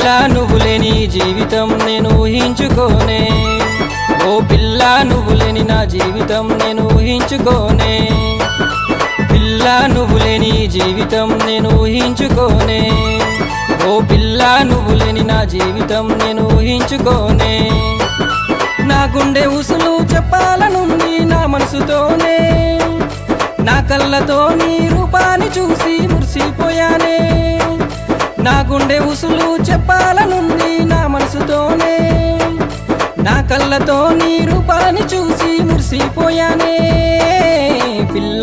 పిల్ల నువ్వు లేని జీవితం నేను ఊహించుకోనే, ఓ పిల్ల నువ్వు లేని నా జీవితం నేను ఊహించుకోనే, పిల్ల నువ్వు లేని జీవితం నేను ఊహించుకోనే, ఓ పిల్ల నువ్వు లేని నా జీవితం నేను ఊహించుకోనే. నా గుండె ఉసులు చెప్పాలనుంది నా మనసుతోనే, నా కళ్ళతో నీ రూపాన్ని చూసి మురిసిపోయానే. నా గుండె ఉసులు చెప్పాలనుంది నా మనసుతోనే, నా కళ్ళతో నీ రూపాన్ని చూసి మురిసిపోయానే. పిల్ల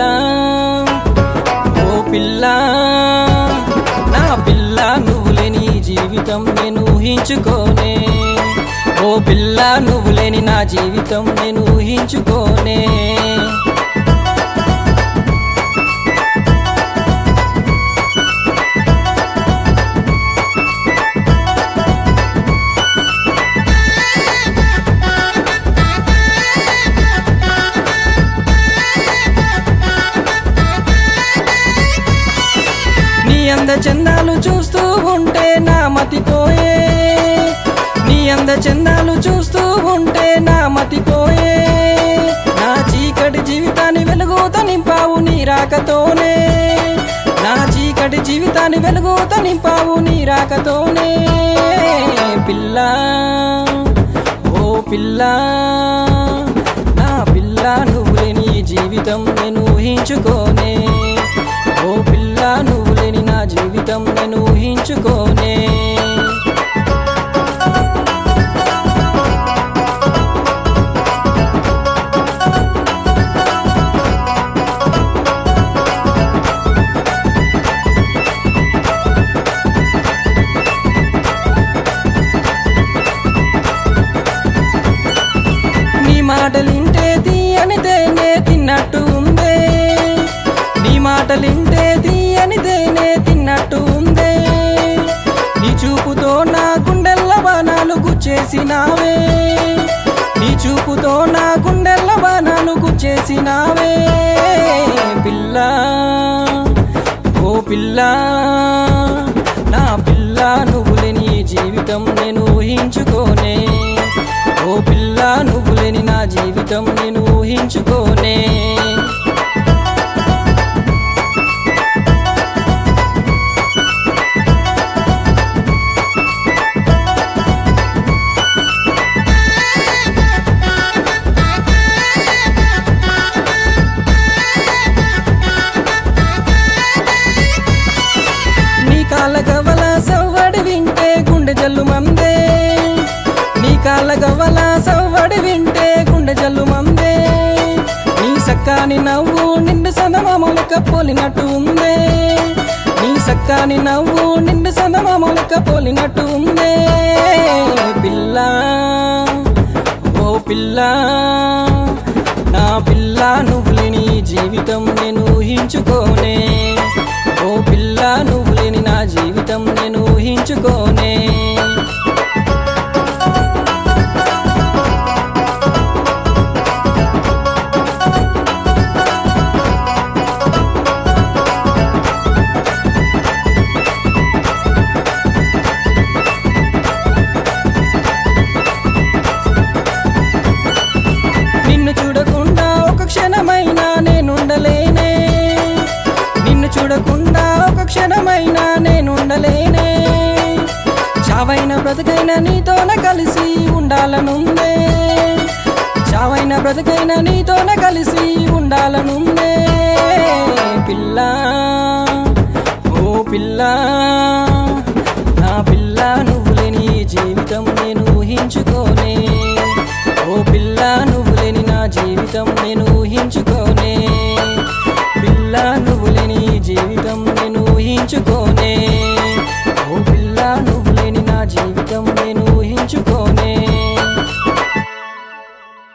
ఓ పిల్ల నా పిల్ల నువ్వు లేని జీవితం నేను ఊహించుకోనే, ఓ పిల్ల నువ్వు లేని నా జీవితం నేను ఊహించుకోనే. అందచందాలు చూస్తూ ఉంటే నా మతిపోయే, నీ అందచందాలు చూస్తూ ఉంటే నా మతిపోయే. నా చీకటి జీవితాన్ని వెలుగుతో నింపావు నీ రాకతోనే, నా చీకటి జీవితాన్ని వెలుగుతో నింపావు నీ రాకతోనే. పిల్ల ఓ పిల్ల నా పిల్ల నువ్వు లేని జీవితం నేను ఊహించుకోనే, ఓ పిల్ల నువ్వు లేని నా జీవితం నేను ఊహించుకోనే. నీ మాటలింటే తీయని తేనె తిన్నట్టు ఉందే, నీ మాటలింటే తీయని తేనె తిన్నట్టు ఉందే. నీ చూపుతో నా గుండెల్ల బాణాలు గుచ్చేసినావే, నీ చూపుతో నా గుండెల్ల బాణాలు గుచ్చేసినావే. పిల్ల ఓ పిల్ల నా పిల్ల నువ్వు లేని జీవితం నేను ఊహించుకోనే, ఓ పిల్ల నువ్వు లేని నా జీవితం నేను ఊహించుకోనే. కాళ్ళగవ్వల సవ్వడి వింటే గుండె జల్లు మందే, నీ కాళ్ళగవ్వల సవ్వడి వింటే గుండె జల్లు మందే. నీ సక్కాని నవ్వు నిండు సందమామలక పోలినట్టు ఉందే, నీ సక్కాని నవ్వు నిండు సందమామలక పోలినట్టు ఉందే. పిల్ల ఓ పిల్ల నా పిల్ల నువ్వు లేని జీవితం నేను ఊహించుకోనే, ఓ పిల్ల నువ్వు లేని నా జీవితం నేను ఊహించుకోనే. నిన్ను చూడకుండా ఒక క్షణమైనా నేనుండలేనే, నిన్ను చూడకుండా ఒక క్షణమైనా నేనుండలేనే. చావైన బ్రతుకైనా నీతోనే కలిసి ఉండాలనుందే, చావైన బ్రతుకైనా నీతోనే కలిసి ఉండాలనుందే. పిల్ల ఓ పిల్ల నా పిల్ల నువ్వు లేని జీవితం నేను ఊహించుకోనే, ఓ పిల్ల నువ్వు లేని నా జీవితం నేను ఊహించుకోనే, పిల్ల నువ్వు లేని జీవితం నేను ఊహించుకోనే.